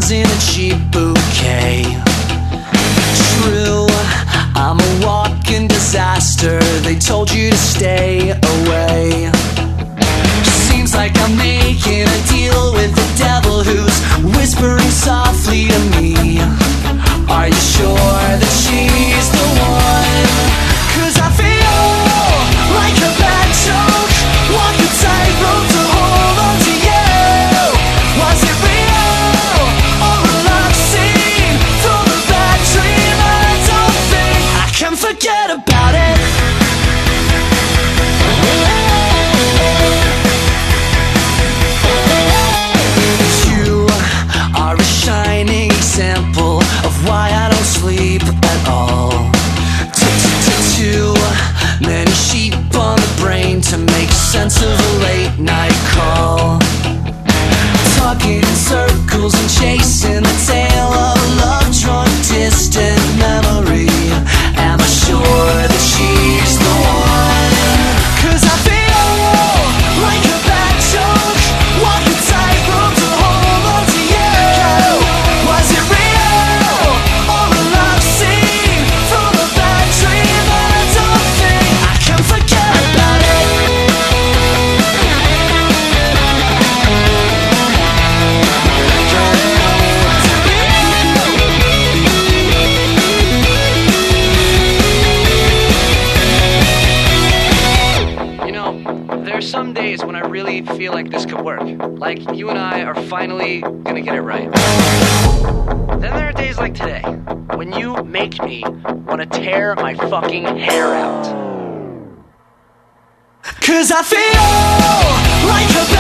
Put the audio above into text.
diamonds in a cheap bouquet. True, I'm a walking disaster. They told you to stay away. Seems like I'm making a deal with the devil who's whispering softly to me. Are you sure that she's the one? 'Cause I feel like a bad joke. Walk the tightrope to hold on to you. Was it real or a love scene from a bad dream? I don't think I can forget about it. You are a shining example of why I don't sleep at all. Too many sheep on the brain to make sense of a late night call. Talking in circles and chasing the tail of a love-drunk distant memory. Am I sure that she's the one? 'Cause I feel like a bad joke. Walk a tightrope to hold on to you. Was it real or a love scene from a bad dream? I don't think I can forget about it. You know, there are some days when I really feel like this could work. Like you and I are finally gonna get it right. Then there are days like today when you make me want to tear my fucking hair out. 'Cause I feel like a